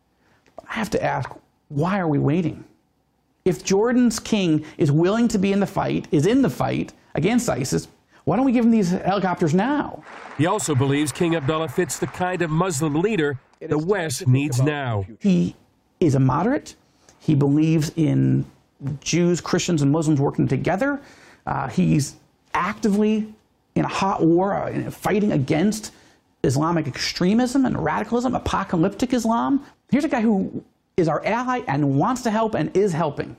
I have to ask, why are we waiting? If Jordan's king is willing to be in the fight, is in the fight against ISIS, why don't we give him these helicopters now? He also believes King Abdullah fits the kind of Muslim leader the West needs now. He is a moderate. He believes in Jews, Christians, and Muslims working together. He's actively in a hot war, fighting against Islamic extremism and radicalism, apocalyptic Islam. Here's a guy who is our ally and wants to help and is helping.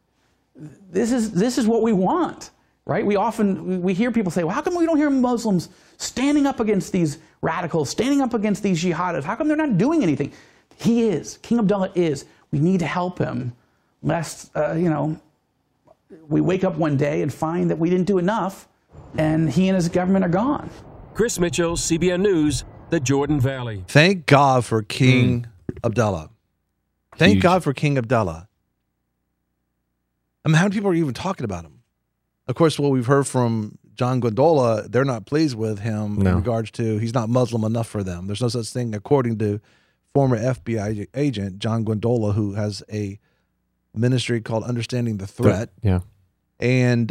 This is what we want, right? We hear people say, well, how come we don't hear Muslims standing up against these radicals, standing up against these jihadists? How come they're not doing anything? He is. King Abdullah is. We need to help him, lest, we wake up one day and find that we didn't do enough, and he and his government are gone. Chris Mitchell, CBN News, the Jordan Valley. Thank God for King Abdullah. Thank God for King Abdullah. I mean, how many people are even talking about him? Of course, what we've heard from John Gondola, they're not pleased with him in regards to he's not Muslim enough for them. There's no such thing, according to former FBI agent John Gondola, who has a ministry called Understanding the Threat. Yeah. And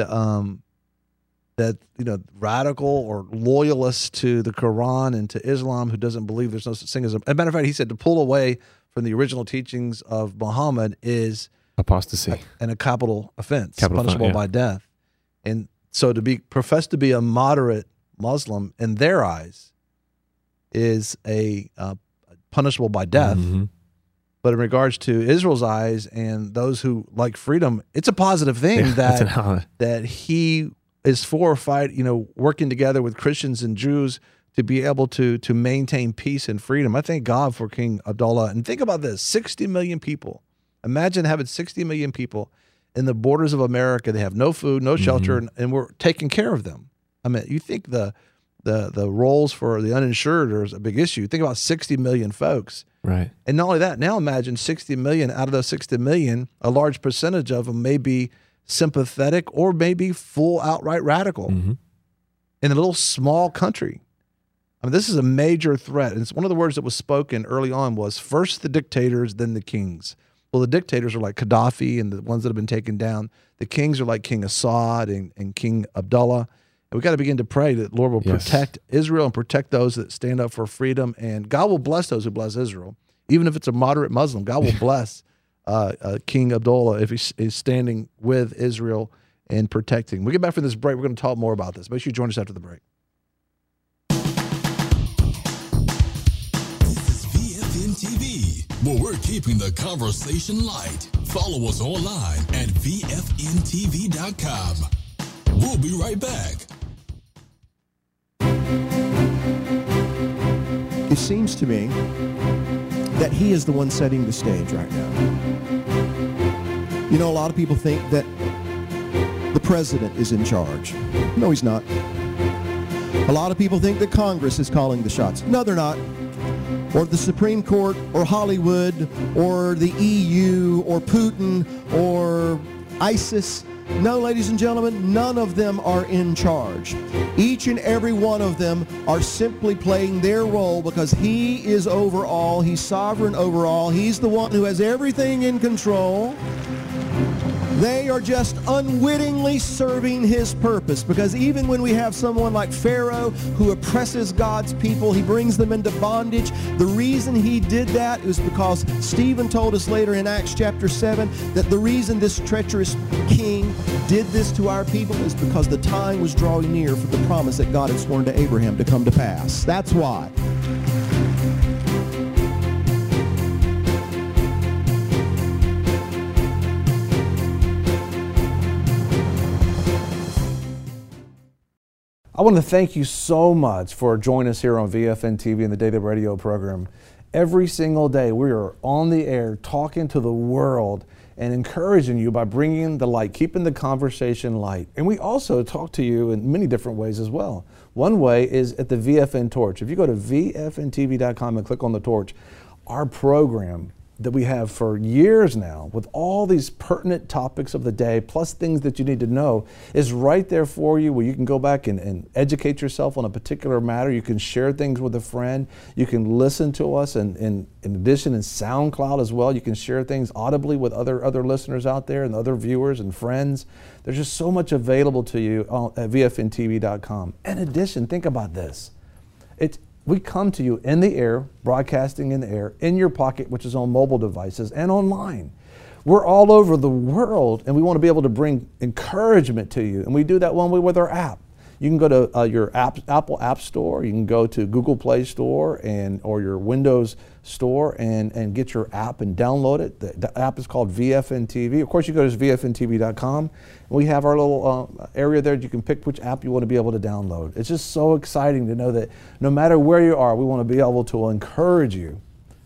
that, radical or loyalist to the Quran and to Islam who doesn't believe there's no such thing as a matter of fact, he said to pull away from the original teachings of Muhammad is apostasy and a capital offense, punishable by death. And so to profess to be a moderate Muslim in their eyes is a punishable by death. Mm-hmm. But in regards to Israel's eyes and those who like freedom, it's a positive thing that he is for working together with Christians and Jews to be able to maintain peace and freedom. I thank God for King Abdullah. And think about this, 60 million people. Imagine having 60 million people in the borders of America. They have no food, no shelter, and we're taking care of them. I mean, you think the roles for the uninsured is a big issue. Think about 60 million folks. Right. And not only that, now imagine 60 million. Out of those 60 million, a large percentage of them may be sympathetic or maybe full outright radical in a little small country. I mean, this is a major threat. And it's one of the words that was spoken early on was first the dictators, then the kings. Well, the dictators are like Gaddafi and the ones that have been taken down. The kings are like King Assad and King Abdullah. And we got to begin to pray that the Lord will protect Israel and protect those that stand up for freedom. And God will bless those who bless Israel. Even if it's a moderate Muslim, God will bless King Abdullah if he's standing with Israel and protecting. When we get back from this break, we're going to talk more about this. Make sure you join us after the break. TV, where we're keeping the conversation light. Follow us online at VFNTV.com. We'll be right back. It seems to me that he is the one setting the stage right now. A lot of people think that the president is in charge. No, he's not. A lot of people think that Congress is calling the shots. No, they're not. Or the Supreme Court, or Hollywood, or the EU, or Putin, or ISIS. No, ladies and gentlemen, none of them are in charge. Each and every one of them are simply playing their role because he is over all. He's sovereign over all. He's the one who has everything in control. They are just unwittingly serving his purpose, because even when we have someone like Pharaoh who oppresses God's people, he brings them into bondage. The reason he did that is because Stephen told us later in Acts chapter 7 that the reason this treacherous king did this to our people is because the time was drawing near for the promise that God had sworn to Abraham to come to pass. That's why. I want to thank you so much for joining us here on VFN TV and the Daily Radio program. Every single day we are on the air talking to the world and encouraging you by bringing the light, keeping the conversation light. And we also talk to you in many different ways as well. One way is at the VFN Torch. If you go to VFNTV.com and click on the torch, our program that we have for years now with all these pertinent topics of the day, plus things that you need to know, is right there for you, where you can go back and educate yourself on a particular matter. You can share things with a friend. You can listen to us, and in addition in SoundCloud as well. You can share things audibly with other listeners out there and other viewers and friends. There's just so much available to you at VFNTV.com. In addition, think about this. We come to you in the air, broadcasting in the air, in your pocket, which is on mobile devices, and online. We're all over the world, and we want to be able to bring encouragement to you. And we do that one way with our app. You can go to your Apple App Store. You can go to Google Play Store or your Windows Store and get your app and download it. The app is called VFN TV. Of course, you go to VFNTV.com. We have our little area there. You can pick which app you want to be able to download. It's just so exciting to know that no matter where you are, we want to be able to encourage you.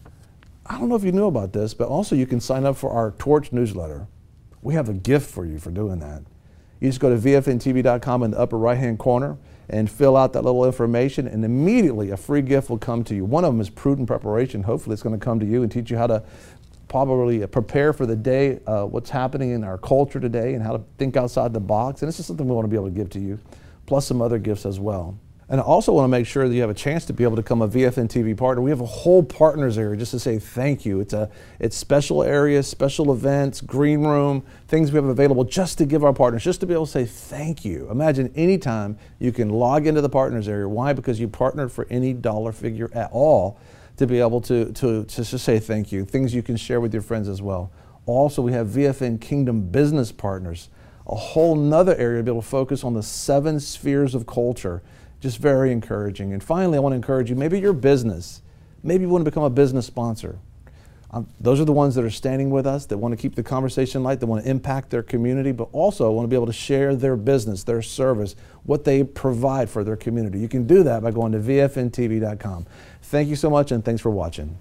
I don't know if you knew about this, but also you can sign up for our Torch newsletter. We have a gift for you for doing that. You just go to VFNTV.com in the upper right-hand corner and fill out that little information, and immediately a free gift will come to you. One of them is Prudent Preparation. Hopefully it's going to come to you and teach you how to probably prepare for the day, what's happening in our culture today, and how to think outside the box. And this is something we want to be able to give to you, plus some other gifts as well. And I also want to make sure that you have a chance to be able to become a VFN TV partner. We have a whole partners area just to say thank you. It's special areas, special events, green room, things we have available just to give our partners, just to be able to say thank you. Imagine anytime you can log into the partners area. Why? Because you partnered for any dollar figure at all to be able to just say thank you. Things you can share with your friends as well. Also, we have VFN Kingdom Business Partners, a whole nother area to be able to focus on the 7 spheres of culture. Just very encouraging. And finally, I want to encourage you, maybe your business, maybe you want to become a business sponsor. Those are the ones that are standing with us, that want to keep the conversation light, that want to impact their community, but also want to be able to share their business, their service, what they provide for their community. You can do that by going to VFNTV.com. Thank you so much, and thanks for watching.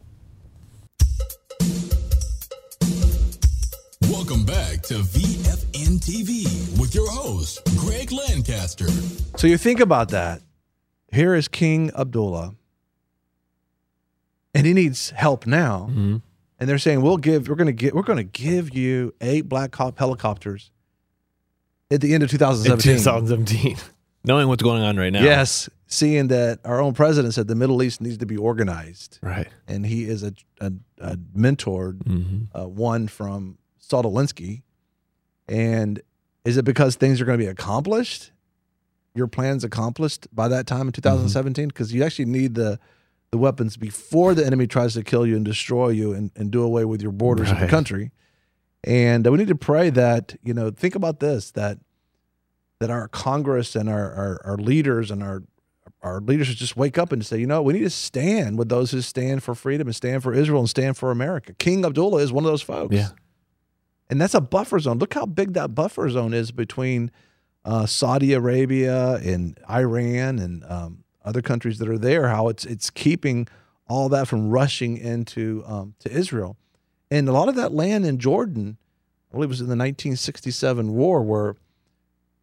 Welcome back to VFN TV with your host, Greg Lancaster. So you think about that. Here is King Abdullah, and he needs help now. Mm-hmm. And they're saying we're going to give you 8 Black Hawk helicopters at the end of 2017. In 2017, knowing what's going on right now. Yes, seeing that our own president said the Middle East needs to be organized. Right, and he is a mentored one from Saul Alinsky. And is it because things are going to be accomplished? Your plans accomplished by that time in 2017? Because you actually need the weapons before the enemy tries to kill you and destroy you and do away with your borders of the country. And we need to pray that, think about this, that our Congress and our leaders and our leaders should just wake up and say, we need to stand with those who stand for freedom and stand for Israel and stand for America. King Abdullah is one of those folks. Yeah. And that's a buffer zone. Look how big that buffer zone is between Saudi Arabia and Iran and other countries that are there, how it's keeping all that from rushing into to Israel. And a lot of that land in Jordan, I believe it was in the 1967 war, where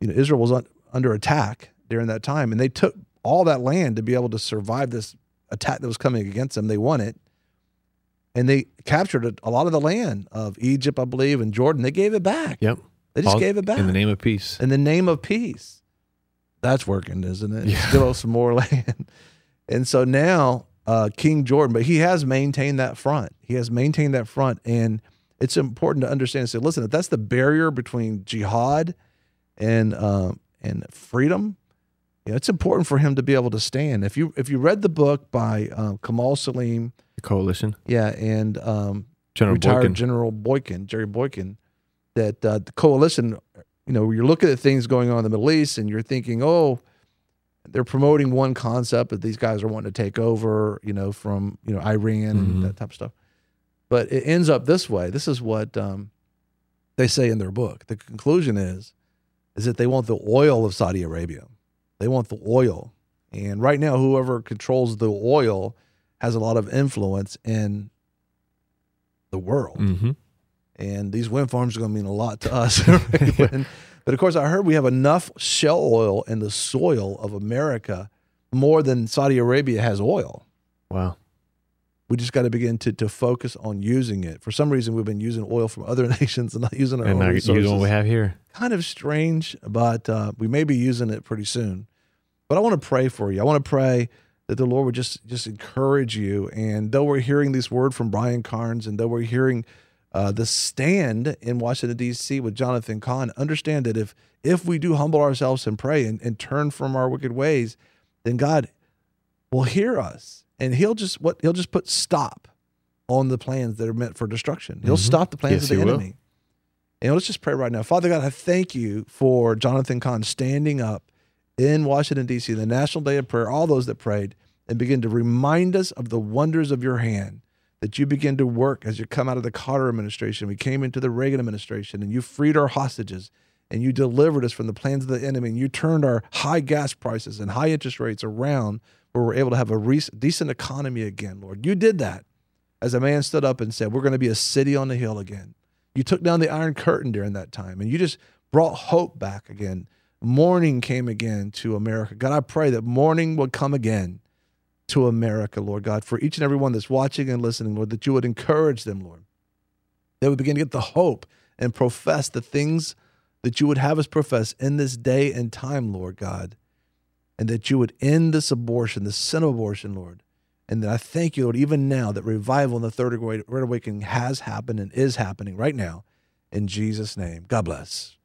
Israel was under attack during that time, and they took all that land to be able to survive this attack that was coming against them. They won it, and they captured a lot of the land of Egypt, I believe, and Jordan. They gave it back. Yep. They just gave it back. In the name of peace. In the name of peace. That's working, isn't it? Yeah. Give us some more land. And so now King Jordan, but he has maintained that front. He has maintained that front, and it's important to understand and say, listen, if that's the barrier between jihad and freedom, it's important for him to be able to stand. If you read the book by Kamal Salim, The Coalition, and General retired Boykin. General Boykin, Jerry Boykin, that the coalition, you're looking at things going on in the Middle East, and you're thinking, oh, they're promoting one concept that these guys are wanting to take over, from Iran and that type of stuff. But it ends up this way. This is what they say in their book. The conclusion is that they want the oil of Saudi Arabia. They want the oil. And right now, whoever controls the oil has a lot of influence in the world. Mm-hmm. And these wind farms are going to mean a lot to us. But of course, I heard we have enough shale oil in the soil of America more than Saudi Arabia has oil. Wow. We just got to begin to focus on using it. For some reason, we've been using oil from other nations and not using our own resources. And using what we have here. Kind of strange, but we may be using it pretty soon. But I want to pray for you. I want to pray that the Lord would just encourage you. And though we're hearing this word from Brian Carnes, and though we're hearing the stand in Washington, D.C. with Jonathan Cahn, understand that if we do humble ourselves and pray and turn from our wicked ways, then God will hear us. And he'll just put stop on the plans that are meant for destruction. He'll stop the plans of the enemy. Will. And let's just pray right now. Father God, I thank you for Jonathan Cahn standing up in Washington, D.C., the National Day of Prayer, all those that prayed, and begin to remind us of the wonders of your hand, that you begin to work as you come out of the Carter administration. We came into the Reagan administration, and you freed our hostages, and you delivered us from the plans of the enemy, and you turned our high gas prices and high interest rates around, where we're able to have a decent economy again, Lord. You did that as a man stood up and said, we're going to be a city on the hill again. You took down the Iron Curtain during that time, and you just brought hope back again. Morning came again to America. God, I pray that morning would come again to America, Lord God, for each and every one that's watching and listening, Lord, that you would encourage them, Lord. They would begin to get the hope and profess the things that you would have us profess in this day and time, Lord God, and that you would end this abortion, this sin of abortion, Lord. And that I thank you, Lord, even now that revival in the Third Great Awakening has happened and is happening right now. In Jesus' name, God bless.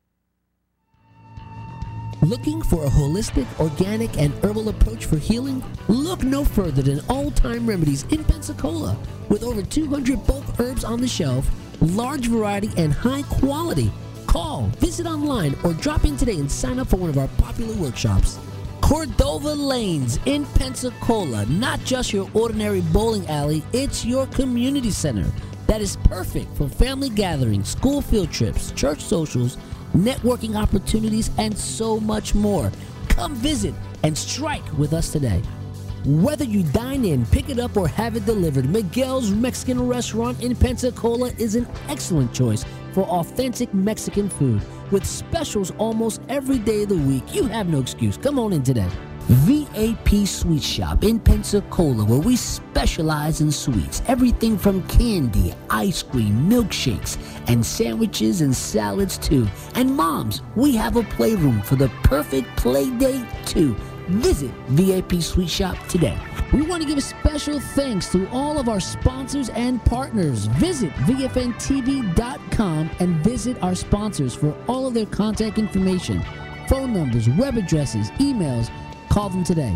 Looking for a holistic, organic, and herbal approach for healing? Look no further than Old Time Remedies in Pensacola. With over 200 bulk herbs on the shelf, large variety, and high quality. Call, visit online, or drop in today and sign up for one of our popular workshops. Cordova Lanes in Pensacola, not just your ordinary bowling alley, it's your community center that is perfect for family gatherings, school field trips, church socials, networking opportunities, and so much more. Come visit and strike with us today. Whether you dine in, pick it up, or have it delivered, Miguel's Mexican Restaurant in Pensacola is an excellent choice for authentic Mexican food. With specials almost every day of the week, you have no excuse. Come on in today. VAP Sweet Shop in Pensacola, where we specialize in sweets. Everything from candy, ice cream, milkshakes, and sandwiches and salads too. And moms, we have a playroom for the perfect play date too. Visit VAP Sweet Shop today. We want to give a special thanks to all of our sponsors and partners. Visit VFNTV.com and visit our sponsors for all of their contact information, phone numbers, web addresses, emails. Call them today.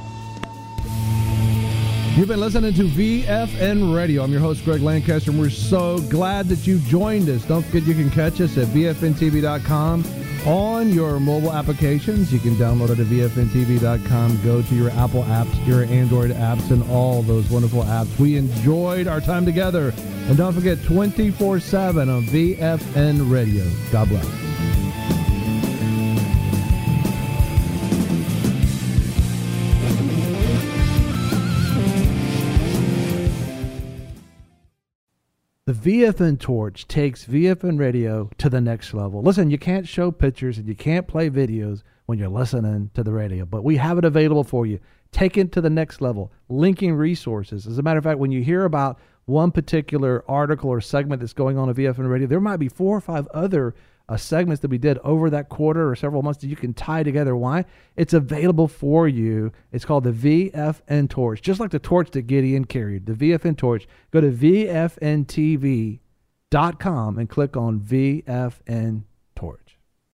You've been listening to VFN Radio. I'm your host, Greg Lancaster, and we're so glad that you joined us. Don't forget you can catch us at VFNTV.com on your mobile applications. You can download it at VFNTV.com. Go to your Apple apps, your Android apps, and all those wonderful apps. We enjoyed our time together. And don't forget, 24/7 on VFN Radio. God bless. The VFN Torch takes VFN radio to the next level. Listen, you can't show pictures and you can't play videos when you're listening to the radio, but we have it available for you. Take it to the next level, linking resources. As a matter of fact, when you hear about one particular article or segment that's going on at VFN radio, there might be 4 or 5 other segments that we did over that quarter or several months that you can tie together. Why? It's available for you. It's called the VFN Torch, just like the torch that Gideon carried, the VFN Torch. Go to VFNTV.com and click on VFN